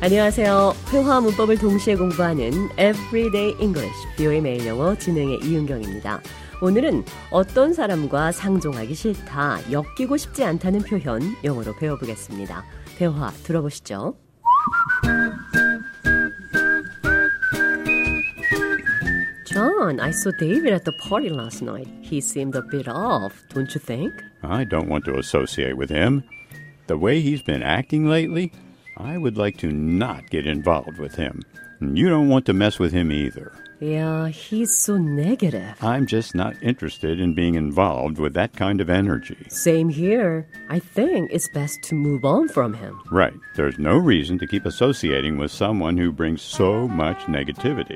안녕하세요. 회화 문법을 동시에 공부하는 Everyday English, VOA 매일 영어 진행의 이은경입니다. 오늘은 어떤 사람과 상종하기 싫다, 엮이고 싶지 않다는 표현 영어로 배워보겠습니다. 대화 들어보시죠. John, I saw David at the party last night. He seemed a bit off, don't you think? I don't want to associate with him. The way he's been acting lately, I would like to not get involved with him. You don't want to mess with him either. Yeah, he's so negative. I'm just not interested in being involved with that kind of energy. Same here. I think it's best to move on from him. Right. There's no reason to keep associating with someone who brings so much negativity.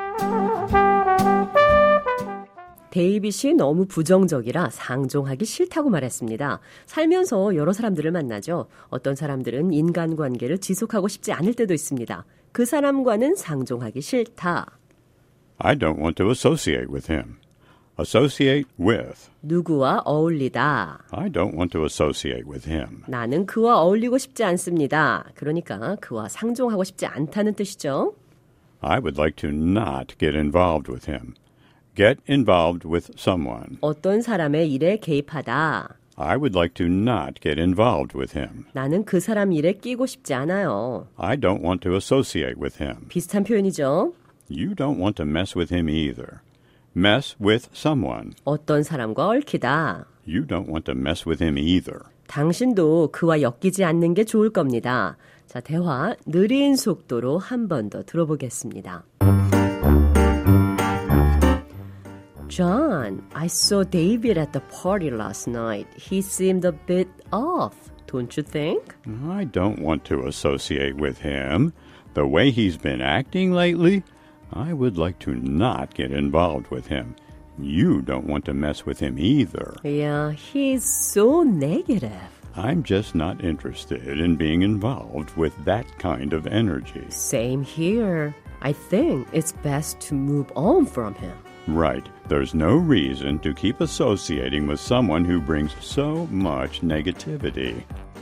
데이빗이 너무 부정적이라 상종하기 싫다고 말했습니다. 살면서 여러 사람들을 만나죠. 어떤 사람들은 인간관계를 지속하고 싶지 않을 때도 있습니다. 그 사람과는 상종하기 싫다. I don't want to associate with him. Associate with. 누구와 어울리다. I don't want to associate with him. 나는 그와 어울리고 싶지 않습니다. 그러니까 그와 상종하고 싶지 않다는 뜻이죠. I would like to not get involved with him. Get involved with someone. 어떤 사람의 일에 개입하다. I would like to not get involved with him. 나는 그 사람 일에 끼고 싶지 않아요. I don't want to associate with him. 비슷한 표현이죠. You don't want to mess with him either. Mess with someone. 어떤 사람과 얽히다. You don't want to mess with him either. 당신도 그와 엮이지 않는 게 좋을 겁니다. 자, 대화 느린 속도로 한 번 더 들어보겠습니다. John, I saw David at the party last night. He seemed a bit off, don't you think? I don't want to associate with him. The way he's been acting lately, I would like to not get involved with him. You don't want to mess with him either. Yeah, he's so negative. I'm just not interested in being involved with that kind of energy. Same here. I think it's best to move on from him. Right. There's no reason to keep associating with someone who brings so much negativity.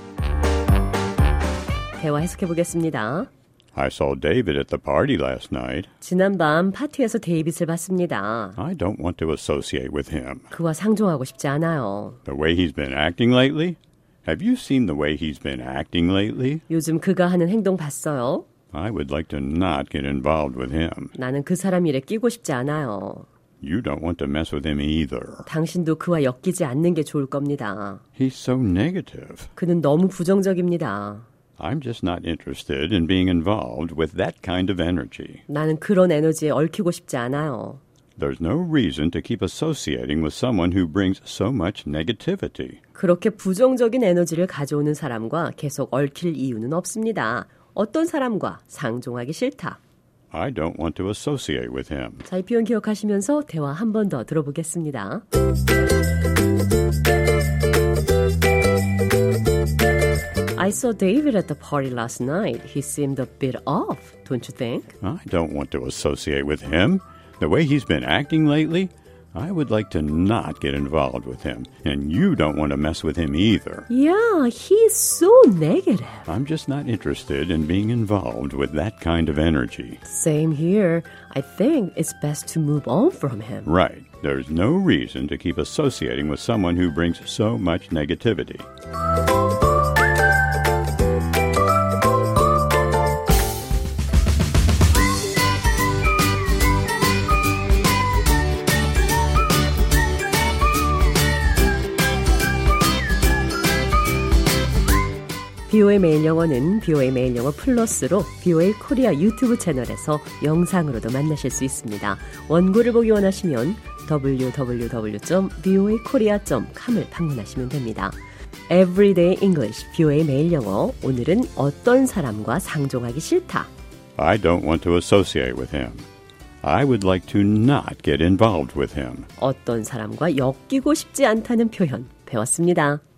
대화 해석해 보겠습니다. I saw David at the party last night. 지난밤 파티에서 데이빗을 봤습니다. I don't want to associate with him. 그와 상종하고 싶지 않아요. The way he's been acting lately? Have you seen the way he's been acting lately? 요즘 그가 하는 행동 봤어요? I would like to not get involved with him. 나는 그 사람 일에 끼고 싶지 않아요. You don't want to mess with him either. 당신도 그와 엮이지 않는 게 좋을 겁니다. He's so negative. 그는 너무 부정적입니다. I'm just not interested in being involved with that kind of energy. 나는 그런 에너지에 얽히고 싶지 않아요. There's no reason to keep associating with someone who brings so much negativity. 그렇게 부정적인 에너지를 가져오는 사람과 계속 얽힐 이유는 없습니다. 어떤 사람과 상종하기 싫다. I don't want to associate with him. 자, 이 표현 기억하시면서 대화 한 번 더 들어보겠습니다. I saw David at the party last night. He seemed a bit off, don't you think? I don't want to associate with him. The way he's been acting lately, I would like to not get involved with him. And you don't want to mess with him either. Yeah, he's so negative. I'm just not interested in being involved with that kind of energy. Same here. I think it's best to move on from him. Right. There's no reason to keep associating with someone who brings so much negativity. VOA 매일 영어는 VOA 매일 영어 플러스로 VOA 코리아 유튜브 채널에서 영상으로도 만나실 수 있습니다. 원고를 보기 원하시면 www.voakorea.com을 방문하시면 됩니다. Everyday English, VOA 매일 영어. 오늘은 어떤 사람과 상종하기 싫다. I don't want to associate with him. I would like to not get involved with him. 어떤 사람과 엮이고 싶지 않다는 표현 배웠습니다.